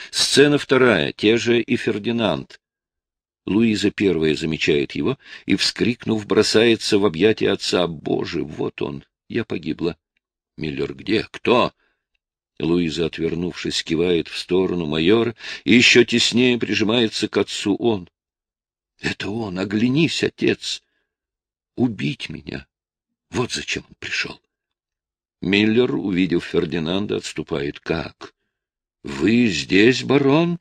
Сцена вторая, те же и Фердинанд. Луиза первая замечает его и, вскрикнув, бросается в объятия отца. «Боже, вот он! Я погибла!» «Миллер где? Кто?» Луиза, отвернувшись, кивает в сторону майора и еще теснее прижимается к отцу. Он. «Это он! Оглянись, отец! Убить меня! Вот зачем он пришел!» Миллер, увидев Фердинанда, отступает. «Как? Вы здесь, барон?»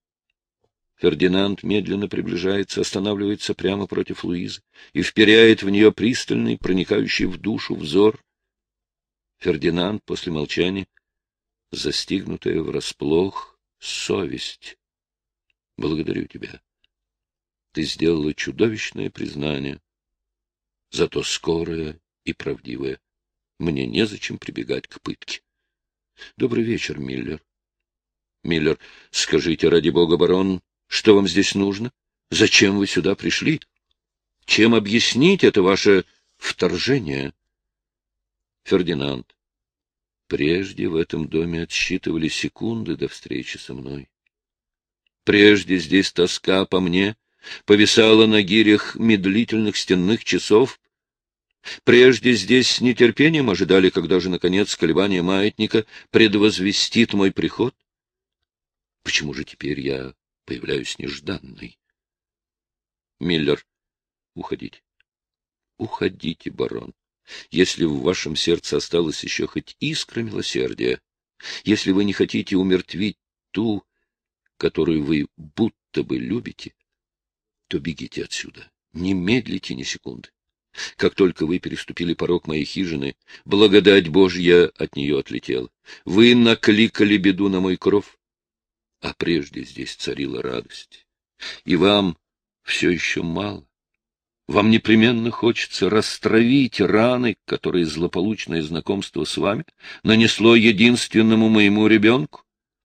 Фердинанд медленно приближается, останавливается прямо против Луизы и вперяет в нее пристальный, проникающий в душу взор. Фердинанд после молчания, застигнутая врасплох, совесть. «Благодарю тебя. Ты сделала чудовищное признание, зато скорое и правдивое. Мне незачем прибегать к пытке. Добрый вечер, Миллер». Миллер, скажите, ради бога, барон, что вам здесь нужно? Зачем вы сюда пришли? Чем объяснить это ваше вторжение? Фердинанд. Прежде в этом доме отсчитывали секунды до встречи со мной. Прежде здесь тоска по мне повисала на гирях медлительных стенных часов. Прежде здесь с нетерпением ожидали, когда же, наконец, колебание маятника предвозвестит мой приход. Почему же теперь я появляюсь нежданный? Миллер, уходите. Уходите, барон. Если в вашем сердце осталась еще хоть искра милосердия, если вы не хотите умертвить ту, которую вы будто бы любите, то бегите отсюда. Не медлите ни секунды. Как только вы переступили порог моей хижины, благодать Божья от нее отлетела. Вы накликали беду на мой кров. А прежде здесь царила радость. И вам все еще мало. Вам непременно хочется растравить раны, которые злополучное знакомство с вами нанесло единственному моему ребенку.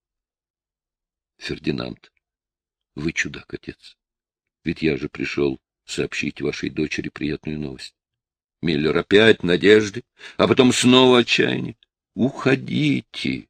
Фердинанд, вы чудак, отец. Ведь я же пришел сообщить вашей дочери приятную новость. Миллер, опять надежды, а потом снова отчаяние. Уходите.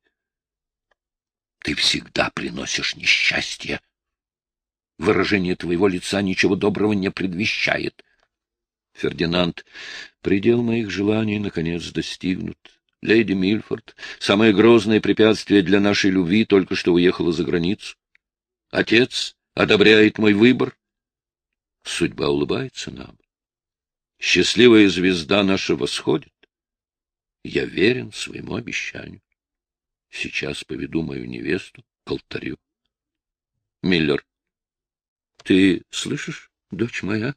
Ты всегда приносишь несчастье. Выражение твоего лица ничего доброго не предвещает. Фердинанд, предел моих желаний наконец достигнут. Леди Мильфорд, самое грозное препятствие для нашей любви, только что уехала за границу. Отец одобряет мой выбор. Судьба улыбается нам. Счастливая звезда наша восходит. Я верен своему обещанию. Сейчас поведу мою невесту к алтарю. Миллер, ты слышишь, дочь моя?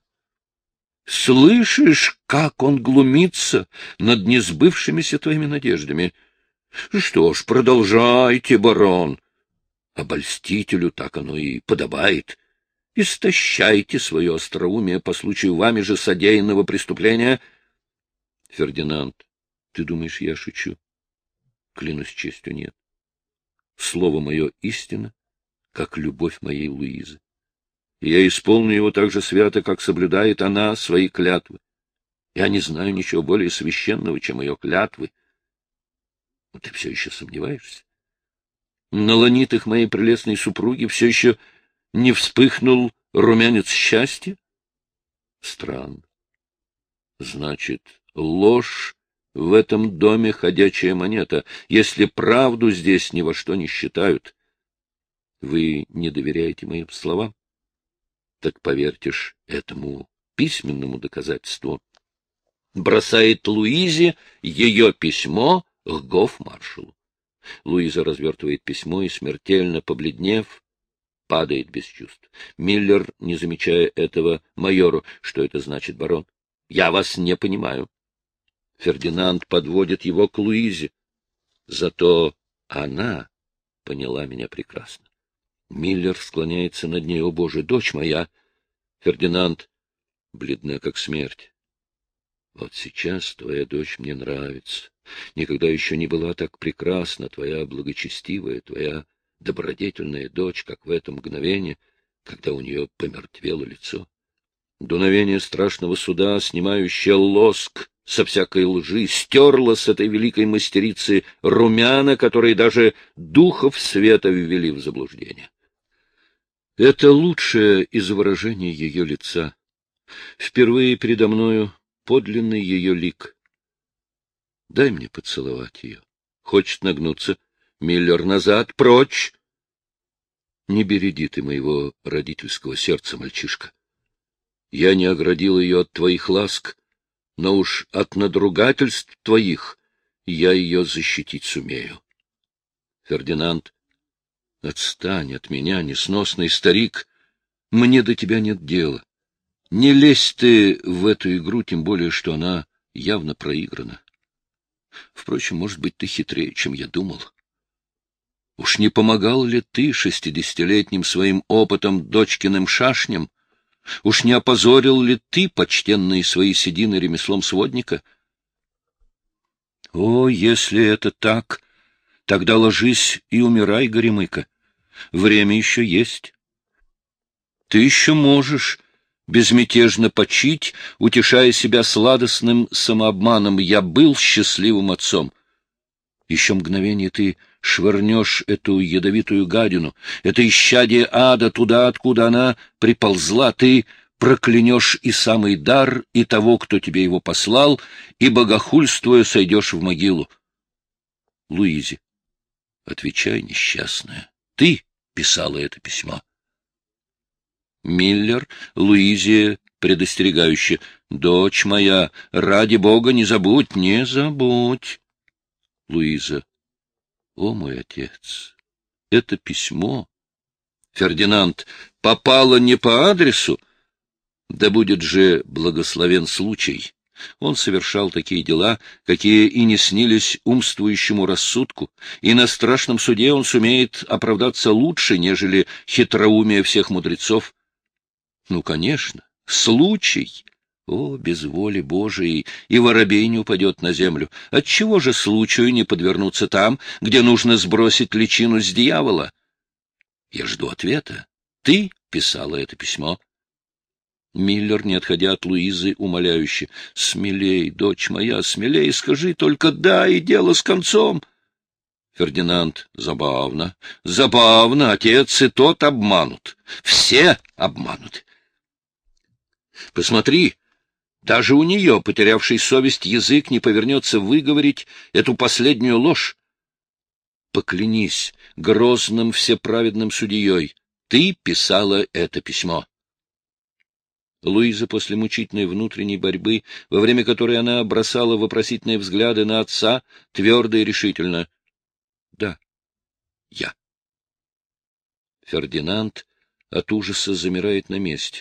Слышишь, как он глумится над несбывшимися твоими надеждами? Что ж, продолжайте, барон. Обольстителю так оно и подобает. Истощайте свое остроумие по случаю вами же содеянного преступления. Фердинанд, ты думаешь, я шучу? Клянусь честью, нет. Слово мое истина, как любовь моей Луизы. И я исполню его так же свято, как соблюдает она свои клятвы. Я не знаю ничего более священного, чем ее клятвы. Но ты все еще сомневаешься? На ланитах моей прелестной супруги все еще не вспыхнул румянец счастья? Странно. Значит, ложь в этом доме ходячая монета, если правду здесь ни во что не считают. Вы не доверяете моим словам? Так поверьте ж этому письменному доказательству. Бросает Луизе ее письмо к гофмаршалу. Луиза развертывает письмо и, смертельно побледнев, падает без чувств. Миллер, не замечая этого, майору: что это значит, барон? Я вас не понимаю. Фердинанд подводит его к Луизе. Зато она поняла меня прекрасно. Миллер склоняется над ней. О, Боже, дочь моя! Фердинанд, бледная как смерть. Вот сейчас твоя дочь мне нравится. Никогда еще не была так прекрасна твоя благочестивая, твоя добродетельная дочь, как в это мгновение, когда у нее помертвело лицо. Дуновение страшного суда, снимающее лоск со всякой лжи, стерла с этой великой мастерицы румяна, которые даже духов света ввели в заблуждение. Это лучшее из выражений ее лица. Впервые передо мною подлинный ее лик. Дай мне поцеловать ее. Хочет нагнуться. Миллер, назад, прочь! Не береди ты моего родительского сердца, мальчишка. Я не оградил ее от твоих ласк, но уж от надругательств твоих я ее защитить сумею. Фердинанд, отстань от меня, несносный старик, мне до тебя нет дела. Не лезь ты в эту игру, тем более, что она явно проиграна. Впрочем, может быть, ты хитрее, чем я думал. Уж не помогал ли ты 60-летним своим опытом дочкиным шашням? Уж не опозорил ли ты почтенные свои седины ремеслом сводника? О, если это так, тогда ложись и умирай, Горемыка. Время еще есть. Ты еще можешь безмятежно почить, утешая себя сладостным самообманом. Я был счастливым отцом. Еще мгновение ты швырнешь эту ядовитую гадину, это исчадие ада туда, откуда она приползла, ты проклянешь и самый дар, и того, кто тебе его послал, и, богохульствуя, сойдешь в могилу. Луизе, отвечай, несчастная, ты писала это письмо. Миллер, Луизе, предостерегающе: дочь моя, ради бога, не забудь, не забудь. Луиза. О, мой отец, это письмо. Фердинанд. Попало не по адресу? Да будет же благословен случай. Он совершал такие дела, какие и не снились умствующему рассудку, и на страшном суде он сумеет оправдаться лучше, нежели хитроумие всех мудрецов. Ну, конечно, случай. О, без воли Божией и воробей не упадет на землю. Отчего же случаю не подвернуться там, где нужно сбросить личину с дьявола? Я жду ответа. Ты писала это письмо? Миллер, не отходя от Луизы, умоляюще: смелей, дочь моя, смелей, скажи только «да», и дело с концом. Фердинанд. Забавно, забавно, отец и тот обманут. Все обмануты. Посмотри, даже у нее, потерявшей совесть, язык не повернется выговорить эту последнюю ложь. Поклянись грозным всеправедным судьей, ты писала это письмо. Луиза после мучительной внутренней борьбы, во время которой она бросала вопросительные взгляды на отца, твердо и решительно: да, я. Фердинанд от ужаса замирает на месте.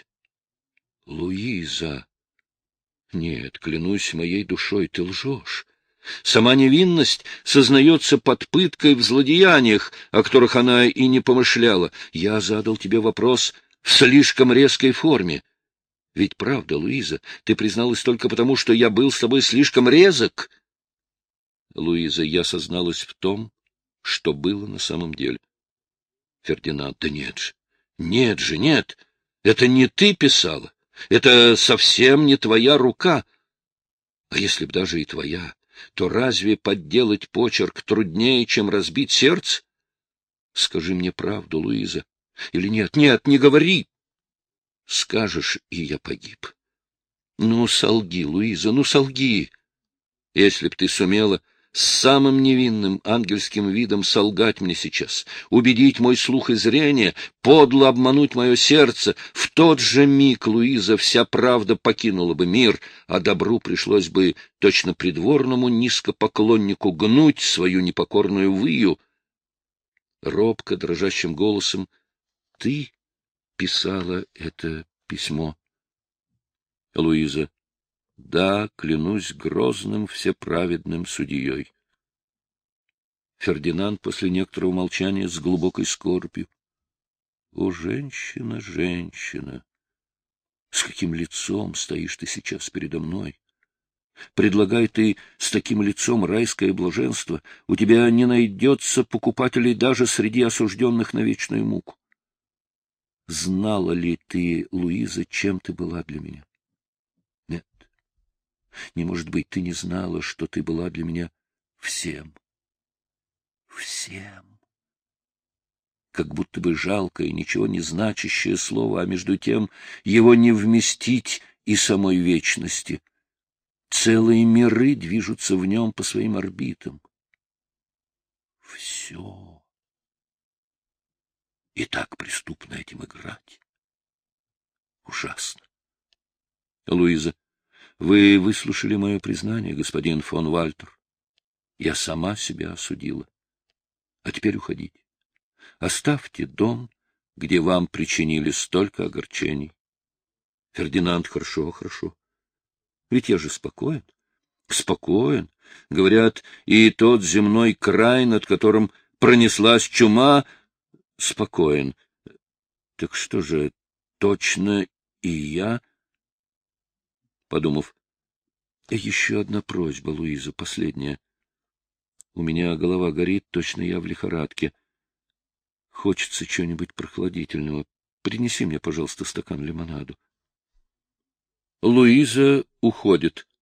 Луиза! Нет, клянусь моей душой, ты лжешь. Сама невинность сознается под пыткой в злодеяниях, о которых она и не помышляла. Я задал тебе вопрос в слишком резкой форме. Ведь правда, Луиза, ты призналась только потому, что я был с тобой слишком резок. Луиза, я созналась в том, что было на самом деле. Фердинанд, да нет же, нет же, нет, это не ты писала. Это совсем не твоя рука. А если б даже и твоя, то разве подделать почерк труднее, чем разбить сердце? Скажи мне правду, Луиза. Или нет, нет, не говори. Скажешь, и я погиб. Ну, солги, Луиза, ну, солги. Если б ты сумела с самым невинным ангельским видом солгать мне сейчас, убедить мой слух и зрение, подло обмануть мое сердце, в тот же миг, Луиза, вся правда покинула бы мир, а добру пришлось бы точно придворному низкопоклоннику гнуть свою непокорную выю. Робко, дрожащим голосом: ты писала это письмо. Луиза. Да, клянусь грозным всеправедным судьей. Фердинанд после некоторого молчания с глубокой скорбью. О, женщина, женщина! С каким лицом стоишь ты сейчас передо мной? Предлагай ты с таким лицом райское блаженство, у тебя не найдется покупателей даже среди осужденных на вечную муку. Знала ли ты, Луиза, чем ты была для меня? Нет. Не может быть, ты не знала, что ты была для меня всем. Всем. Как будто бы жалкое, ничего не значащее слово, а между тем его не вместить и самой вечности. Целые миры движутся в нем по своим орбитам. Все. И так преступно этим играть. Ужасно. Луиза, вы выслушали мое признание, господин фон Вальтер. Я сама себя осудила. А теперь уходите. Оставьте дом, где вам причинили столько огорчений. Фердинанд, хорошо, хорошо. Ведь я же спокоен. Спокоен. Говорят, и тот земной край, над которым пронеслась чума, спокоен. Так что же, точно и я? Подумав, еще одна просьба, Луиза, последняя. У меня голова горит, точно я в лихорадке. Хочется чего-нибудь прохладительного. Принеси мне, пожалуйста, стакан лимонаду. Луиза уходит.